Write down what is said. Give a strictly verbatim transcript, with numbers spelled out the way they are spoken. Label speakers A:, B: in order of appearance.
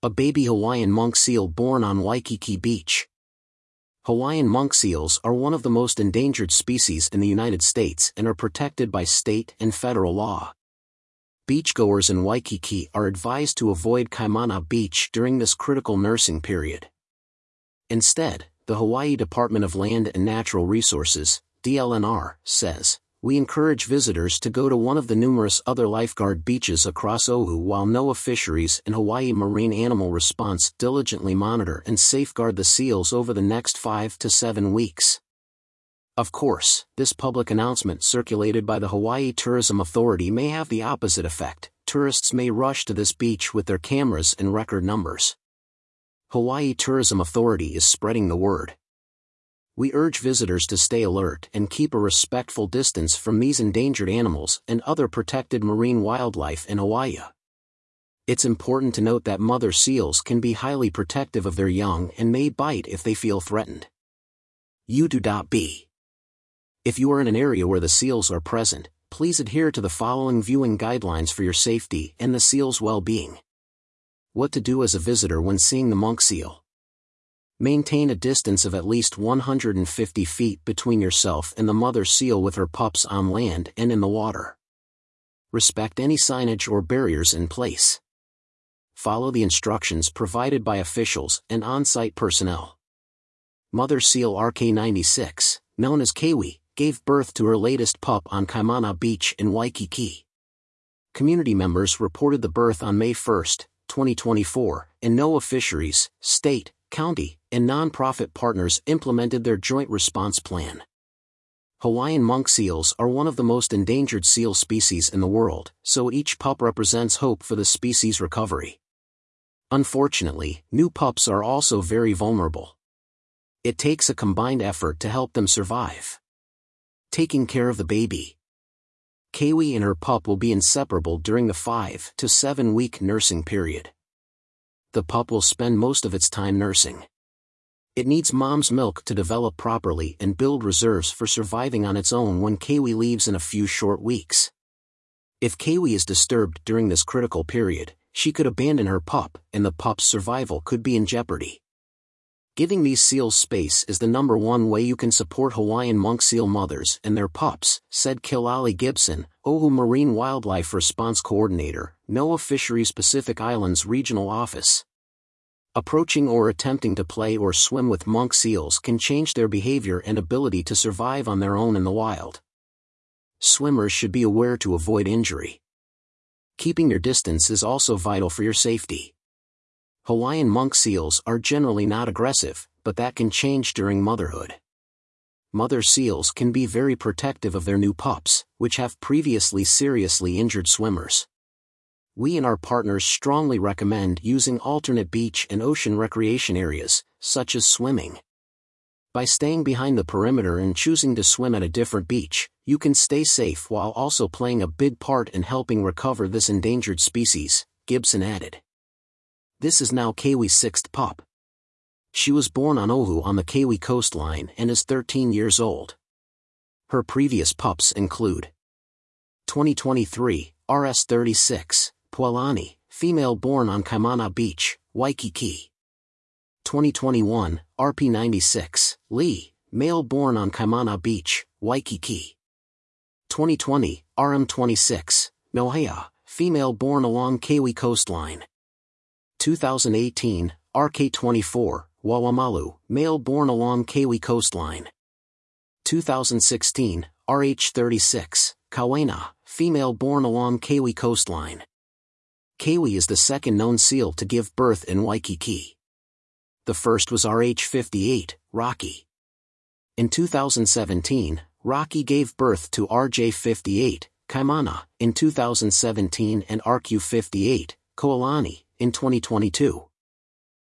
A: A baby Hawaiian monk seal born on Waikiki Beach. Hawaiian monk seals are one of the most endangered species in the United States and are protected by state and federal law. Beachgoers in Waikiki are advised to avoid Kaimana Beach during this critical nursing period. Instead, the Hawaii Department of Land and Natural Resources, D L N R, says, "We encourage visitors to go to one of the numerous other lifeguard beaches across Oahu while NOAA Fisheries and Hawaii Marine Animal Response diligently monitor and safeguard the seals over the next five to seven weeks." Of course, this public announcement circulated by the Hawaii Tourism Authority may have the opposite effect. Tourists may rush to this beach with their cameras in record numbers. Hawaii Tourism Authority is spreading the word. "We urge visitors to stay alert and keep a respectful distance from these endangered animals and other protected marine wildlife in Hawaii. It's important to note that mother seals can be highly protective of their young and may bite if they feel threatened. U two B. If you are in an area where the seals are present, please adhere to the following viewing guidelines for your safety and the seal's well-being. What to do as a visitor when seeing the monk seal. Maintain a distance of at least one hundred fifty feet between yourself and the mother seal with her pups on land and in the water. Respect any signage or barriers in place. Follow the instructions provided by officials and on-site personnel. Mother seal R K ninety-six, known as Kewi, gave birth to her latest pup on Kaimana Beach in Waikiki. Community members reported the birth on May first, twenty twenty-four, and NOAA Fisheries, state, county, and non-profit partners implemented their joint response plan. Hawaiian monk seals are one of the most endangered seal species in the world, so each pup represents hope for the species' recovery. Unfortunately, new pups are also very vulnerable. It takes a combined effort to help them survive. Taking care of the baby. Kewi and her pup will be inseparable during the five to seven week nursing period. The pup will spend most of its time nursing. It needs mom's milk to develop properly and build reserves for surviving on its own when Kewi leaves in a few short weeks. If Kewi is disturbed during this critical period, she could abandon her pup, and the pup's survival could be in jeopardy. Giving these seals space is the number one way you can support Hawaiian monk seal mothers and their pups, said Kilali Gibson, Oahu Marine Wildlife Response Coordinator, NOAA Fisheries Pacific Islands Regional Office. Approaching or attempting to play or swim with monk seals can change their behavior and ability to survive on their own in the wild. Swimmers should be aware to avoid injury. Keeping your distance is also vital for your safety. Hawaiian monk seals are generally not aggressive, but that can change during motherhood. Mother seals can be very protective of their new pups, which have previously seriously injured swimmers. We and our partners strongly recommend using alternate beach and ocean recreation areas, such as swimming. By staying behind the perimeter and choosing to swim at a different beach, you can stay safe while also playing a big part in helping recover this endangered species, Gibson added. This is now Kewi's sixth pup. She was born on Oahu on the Kewi coastline and is thirteen years old. Her previous pups include twenty twenty-three, R S thirty-six, Pualani, female born on Kaimana Beach, Waikiki. twenty twenty-one, R P ninety-six, Lee, male born on Kaimana Beach, Waikiki. twenty twenty, R M twenty-six, Nohea, female born along Kewi coastline. two thousand eighteen, R K twenty-four, Wawamalu, male born along Kewi coastline. two thousand sixteen, R H thirty-six, Kawena, female born along Kewi coastline. Kewi is the second known seal to give birth in Waikiki. The first was R H fifty-eight, Rocky. In two thousand seventeen, Rocky gave birth to R J fifty-eight, Kaimana, in two thousand seventeen and R Q fifty-eight, Koalani, in twenty twenty-two.